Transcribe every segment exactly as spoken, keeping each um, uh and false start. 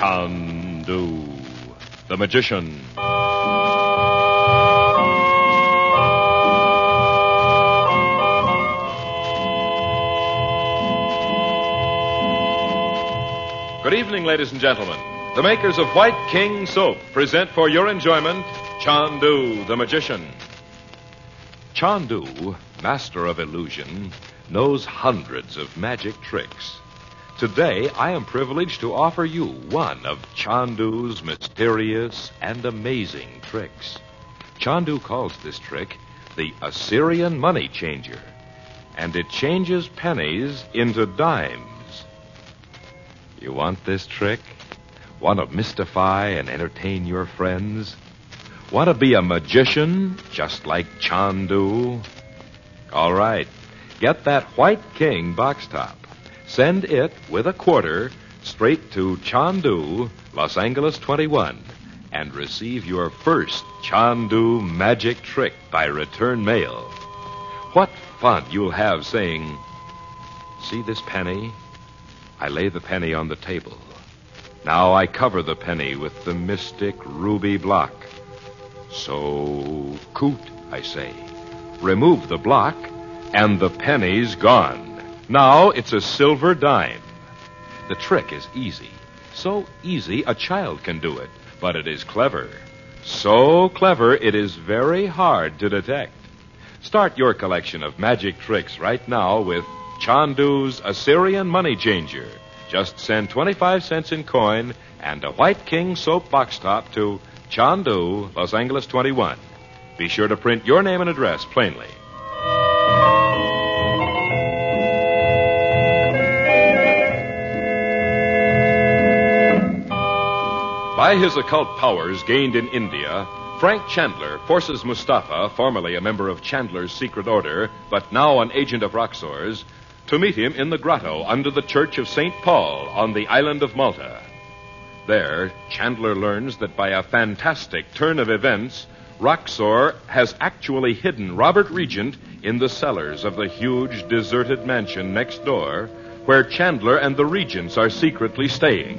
Chandu, the magician. Good evening, ladies and gentlemen. The makers of White King Soap present for your enjoyment Chandu, the magician. Chandu, master of illusion, knows hundreds of magic tricks. Today, I am privileged to offer you one of Chandu's mysterious and amazing tricks. Chandu calls this trick the Assyrian money changer, and it changes pennies into dimes. You want this trick? Want to mystify and entertain your friends? Want to be a magician just like Chandu? All right. Get that White King box top. Send it with a quarter straight to Chandu, Los Angeles twenty-one, and receive your first Chandu magic trick by return mail. What fun you'll have saying, "See this penny? I lay the penny on the table. Now I cover the penny with the mystic ruby block. So, coot, I say. Remove the block, and the penny's gone. Now it's a silver dime." The trick is easy. So easy a child can do it, but it is clever. So clever it is very hard to detect. Start your collection of magic tricks right now with Chandu's Assyrian money changer. Just send twenty-five cents in coin and a White King soap box top to Chandu, Los Angeles twenty-one. Be sure to print your name and address plainly. By his occult powers gained in India, Frank Chandler forces Mustafa, formerly a member of Chandler's secret order, but now an agent of Roxor's, to meet him in the grotto under the Church of Saint Paul on the island of Malta. There, Chandler learns that by a fantastic turn of events, Roxor has actually hidden Robert Regent in the cellars of the huge deserted mansion next door, where Chandler and the Regents are secretly staying.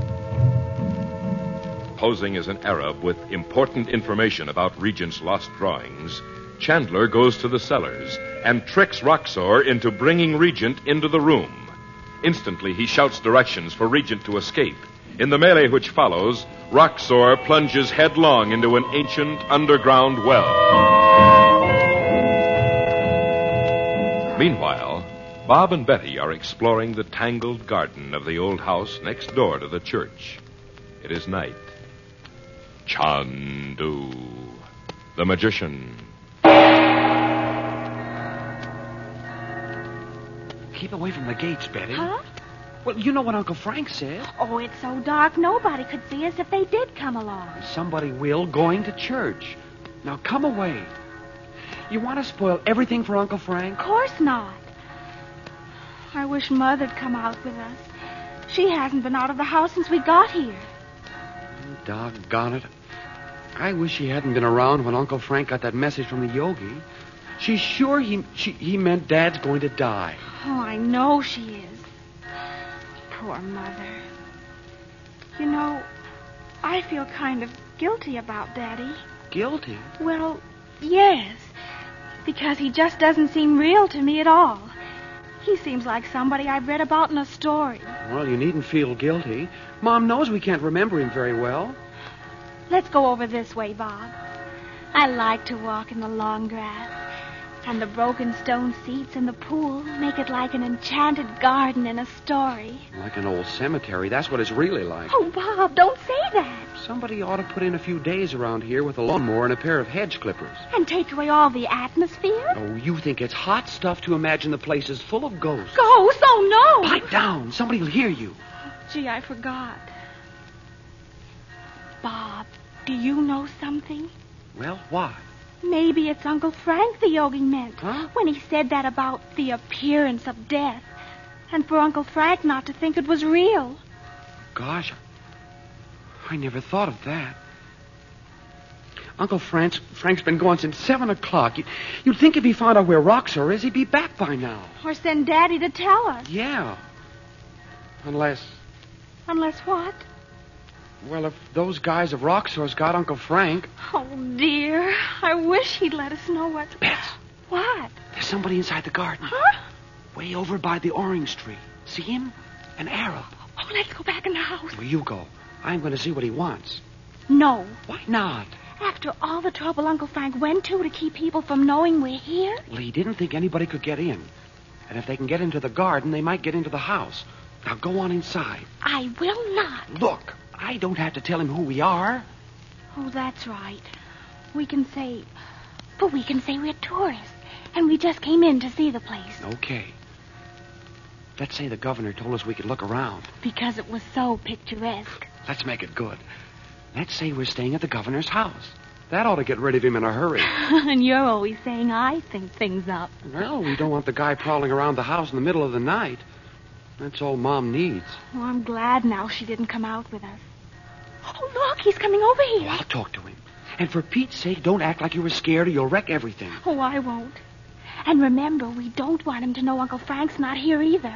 Posing as an Arab with important information about Regent's lost drawings, Chandler goes to the cellars and tricks Roxor into bringing Regent into the room. Instantly, he shouts directions for Regent to escape. In the melee which follows, Roxor plunges headlong into an ancient underground well. Meanwhile, Bob and Betty are exploring the tangled garden of the old house next door to the church. It is night. Chandu, the magician. Keep away from the gates, Betty. Huh? Well, you know what Uncle Frank said. Oh, it's so dark nobody could see us if they did come along. Somebody will going to church. Now come away. You want to spoil everything for Uncle Frank? Of course not. I wish Mother'd come out with us. She hasn't been out of the house since we got here. Doggone it. I wish she hadn't been around when Uncle Frank got that message from the yogi. She's sure he she, he meant Dad's going to die. Oh, I know she is. Poor Mother. You know, I feel kind of guilty about Daddy. Guilty? Well, yes. Because he just doesn't seem real to me at all. He seems like somebody I've read about in a story. Well, you needn't feel guilty. Mom knows we can't remember him very well. Let's go over this way, Bob. I like to walk in the long grass. And the broken stone seats in the pool make it like an enchanted garden in a story. Like an old cemetery. That's what it's really like. Oh, Bob, don't say that. Somebody ought to put in a few days around here with a lawnmower and a pair of hedge clippers. And take away all the atmosphere? Oh, you think it's hot stuff to imagine the place is full of ghosts. Ghosts? Oh, no. Pipe down. Somebody will hear you. Gee, I forgot. Bob, do you know something? Well, what? Maybe it's Uncle Frank the yogi meant. Huh? When he said that about the appearance of death. And for Uncle Frank not to think it was real. Gosh, I never thought of that. Uncle Frank's, Frank's been gone since seven o'clock. You, you'd think if he found out where Roxor is, he'd be back by now. Or send Daddy to tell us. Yeah. Unless... Unless what? Well, if those guys of Roxor's got Uncle Frank... Oh, dear. I wish he'd let us know what... Bess. What? There's somebody inside the garden. Huh? Way over by the orange tree. See him? An Arab. Oh, let's go back in the house. Well, you go. I'm going to see what he wants. No. Why not? After all the trouble Uncle Frank went to to keep people from knowing we're here? Well, he didn't think anybody could get in. And if they can get into the garden, they might get into the house. Now go on inside. I will not. Look, I don't have to tell him who we are. Oh, that's right. We can say... But we can say we're tourists. And we just came in to see the place. Okay. Let's say the governor told us we could look around. Because it was so picturesque. Let's make it good. Let's say we're staying at the governor's house. That ought to get rid of him in a hurry. And you're always saying I think things up. Well, we don't want the guy prowling around the house in the middle of the night. That's all Mom needs. Oh, I'm glad now she didn't come out with us. Oh, look, he's coming over here. Oh, I'll talk to him. And for Pete's sake, don't act like you were scared or you'll wreck everything. Oh, I won't. And remember, we don't want him to know Uncle Frank's not here either.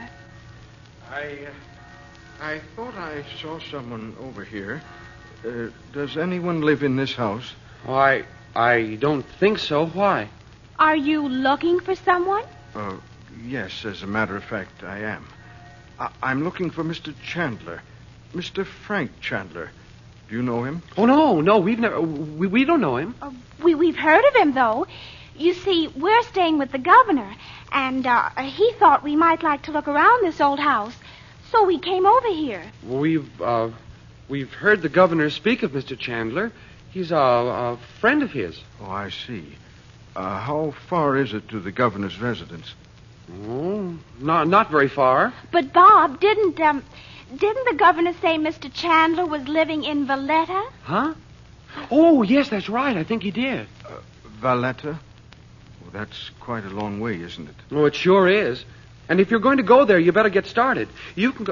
I, uh, I thought I saw someone over here. Uh, does anyone live in this house? Oh, I, I don't think so. Why? Are you looking for someone? Uh, yes, as a matter of fact, I am. I- I'm looking for Mister Chandler. Mister Frank Chandler. Do you know him? Oh, no, no, we've never... We, we don't know him. Uh, we, we've heard of him, though. You see, we're staying with the governor, and uh, he thought we might like to look around this old house. So we came over here. We've, uh, we've heard the governor speak of Mister Chandler. He's a, a friend of his. Oh, I see. Uh, how far is it to the governor's residence? Oh, not, not very far. But, Bob, didn't, um, didn't the governor say Mister Chandler was living in Valletta? Huh? Oh, yes, that's right. I think he did. Uh, Valletta? Well, that's quite a long way, isn't it? Oh, it sure is. And if you're going to go there, you better get started. You can go...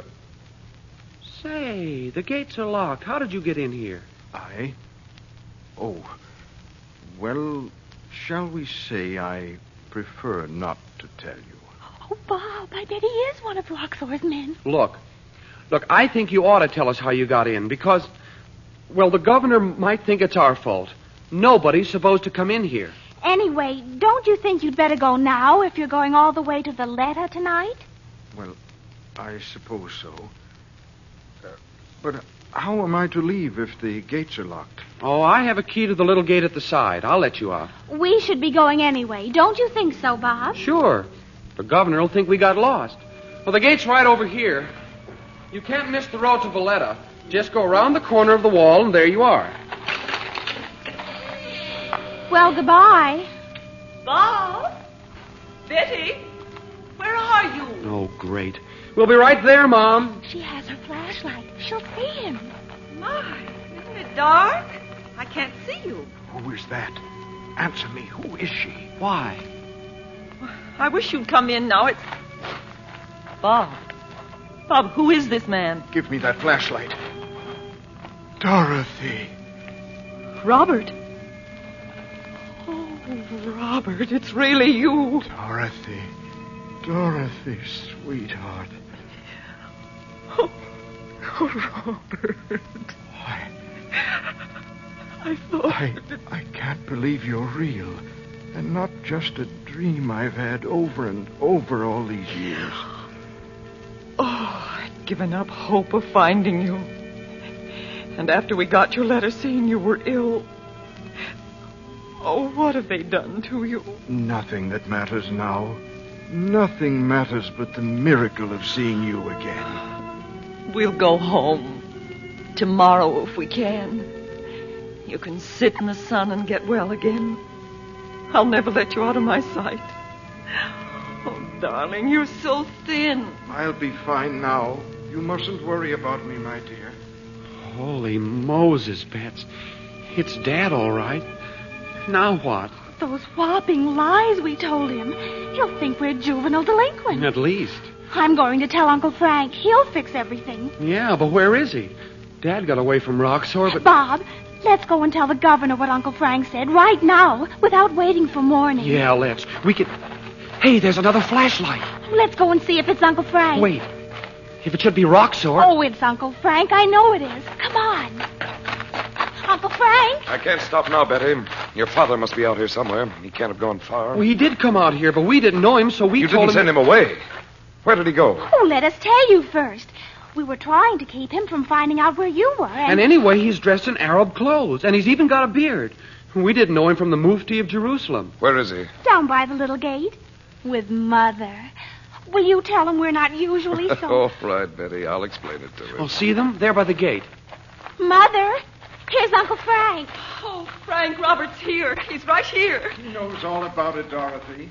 Say, the gates are locked. How did you get in here? I? Oh, well, shall we say I prefer not to tell you. Oh, Bob, I bet he is one of Roxor's men. Look, look, I think you ought to tell us how you got in, because, well, the governor might think it's our fault. Nobody's supposed to come in here. Anyway, don't you think you'd better go now if you're going all the way to Valletta tonight? Well, I suppose so. Uh, but how am I to leave if the gates are locked? Oh, I have a key to the little gate at the side. I'll let you out. We should be going anyway. Don't you think so, Bob? Sure. The governor will think we got lost. Well, the gate's right over here. You can't miss the road to Valletta. Just go around the corner of the wall, and there you are. Well, goodbye. Bob? Betty? Where are you? Oh, great. We'll be right there, Mom. She has her flashlight. She'll see him. My, isn't it dark? I can't see you. Who is that? Answer me. Who is she? Why? I wish you'd come in now. It's... Bob. Bob, who is this man? Give me that flashlight. Dorothy. Robert. Oh, Robert, it's really you. Dorothy. Dorothy, sweetheart. Oh, oh Robert. Why? I thought... I, I can't believe you're real. And not just a dream I've had over and over all these years. Oh, I'd given up hope of finding you. And after we got your letter saying you were ill... Oh, what have they done to you? Nothing that matters now. Nothing matters but the miracle of seeing you again. We'll go home. Tomorrow, if we can. You can sit in the sun and get well again. I'll never let you out of my sight. Oh, darling, you're so thin. I'll be fine now. You mustn't worry about me, my dear. Holy Moses, Bets. It's Dad, all right. Now what? Those whopping lies we told him. He'll think we're juvenile delinquents. At least. I'm going to tell Uncle Frank. He'll fix everything. Yeah, but where is he? Dad got away from Roxor, but... Bob, let's go and tell the governor what Uncle Frank said right now, without waiting for morning. Yeah, let's. We can... Hey, there's another flashlight. Let's go and see if it's Uncle Frank. Wait. If it should be Roxor... Oh, it's Uncle Frank. I know it is. Come on. I can't stop now, Betty. Your father must be out here somewhere. He can't have gone far. Well, he did come out here, but we didn't know him, so we you told didn't send him... him away. Where did he go? Oh, let us tell you first. We were trying to keep him from finding out where you were. And, and anyway, he's dressed in Arab clothes, and he's even got a beard. We didn't know him from the Mufti of Jerusalem. Where is he? Down by the little gate. With Mother. Will you tell him we're not usually so... All right, Betty. I'll explain it to him. Oh, see them? There by the gate. Mother, here's Uncle Frank. Oh, Frank Roberts here. He's right here. He knows all about it, Dorothy.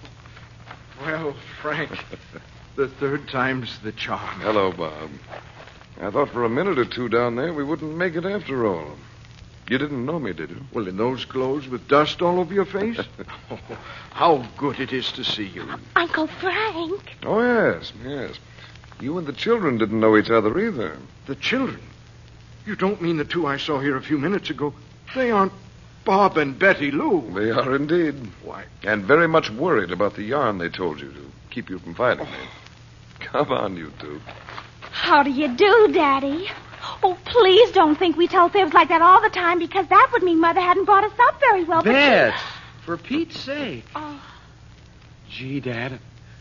Well, Frank, the third time's the charm. Hello, Bob. I thought for a minute or two down there we wouldn't make it after all. You didn't know me, did you? Well, in those clothes with dust all over your face? Oh, how good it is to see you. Uncle Frank. Oh, yes, yes. You and the children didn't know each other either. The children? You don't mean the two I saw here a few minutes ago? They aren't Bob and Betty Lou. They are indeed. Why? And very much worried about the yarn they told you to keep you from finding me. Come on, you two. How do you do, Daddy? Oh, please don't think we tell fibs like that all the time, because that would mean Mother hadn't brought us up very well. Bet, for Pete's sake. Oh. Gee, Dad,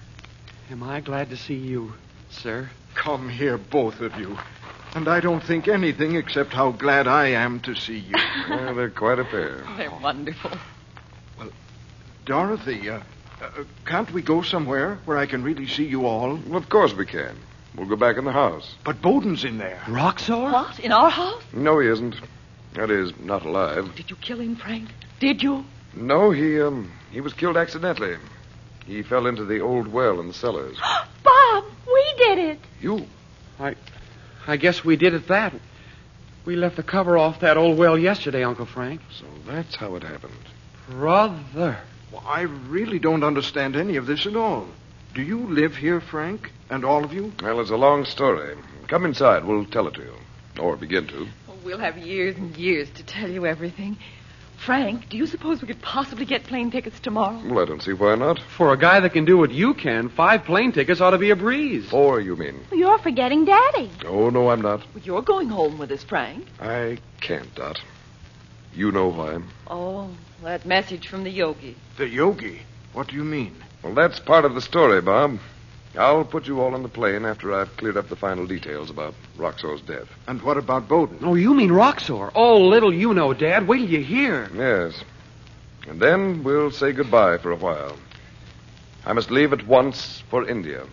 am I glad to see you, sir. Come here, both of you. And I don't think anything except how glad I am to see you. Well, they're quite a pair. They're wonderful. Well, Dorothy, uh, uh, can't we go somewhere where I can really see you all? Well, of course we can. We'll go back in the house. But Bowden's in there. Roxor? What? In our house? No, he isn't. That is, not alive. Did you kill him, Frank? Did you? No, he, um, he was killed accidentally. He fell into the old well in the cellars. Bob, we did it. You? I, I guess we did at that. We left the cover off that old well yesterday, Uncle Frank. So that's how it happened. Brother. Well, I really don't understand any of this at all. Do you live here, Frank? And all of you? Well, it's a long story. Come inside. We'll tell it to you. Or begin to. Oh, we'll have years and years to tell you everything. Frank, do you suppose we could possibly get plane tickets tomorrow? Well, I don't see why not. For a guy that can do what you can, five plane tickets ought to be a breeze. Four, you mean? You're forgetting Daddy. Oh, no, I'm not. Well, you're going home with us, Frank. I can't, Dot. You know why. Oh, that message from the yogi. The yogi? What do you mean? Well, that's part of the story, Bob. I'll put you all on the plane after I've cleared up the final details about Roxor's death. And what about Bowden? Oh, you mean Roxor? Oh, little you know, Dad. Wait till you hear. Yes. And then we'll say goodbye for a while. I must leave at once for India.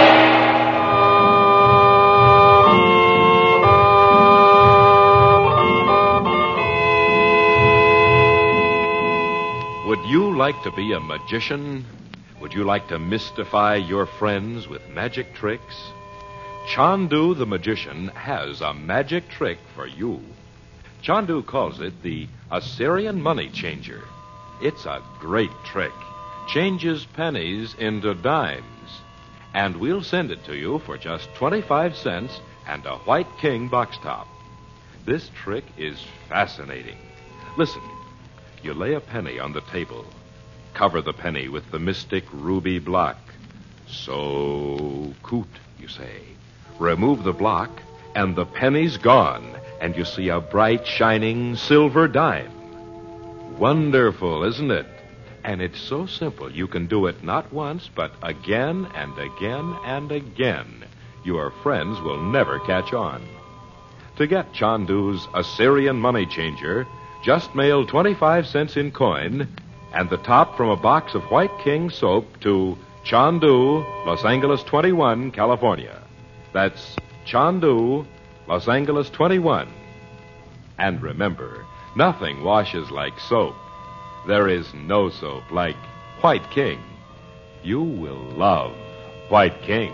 Would you like to be a magician? Would you like to mystify your friends with magic tricks? Chandu the magician has a magic trick for you. Chandu calls it the Assyrian money changer. It's a great trick. Changes pennies into dimes. And we'll send it to you for just twenty-five cents and a White King box top. This trick is fascinating. Listen, you lay a penny on the table. Cover the penny with the mystic ruby block. So, coot, you say. Remove the block, and the penny's gone, and you see a bright, shining silver dime. Wonderful, isn't it? And it's so simple you can do it not once, but again and again and again. Your friends will never catch on. To get Chandu's Assyrian money changer, just mail twenty-five cents in coin and the top from a box of White King soap to Chandu, Los Angeles twenty-one, California. That's Chandu, Los Angeles twenty-one. And remember, nothing washes like soap. There is no soap like White King. You will love White King.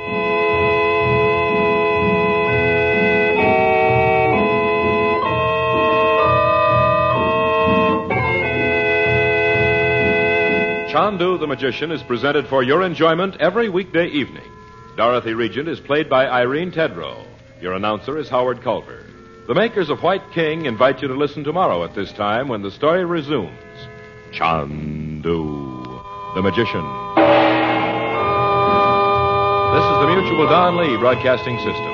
Chandu the Magician is presented for your enjoyment every weekday evening. Dorothy Regent is played by Irene Tedrow. Your announcer is Howard Culver. The makers of White King invite you to listen tomorrow at this time when the story resumes. Chandu the Magician. This is the Mutual Don Lee Broadcasting System.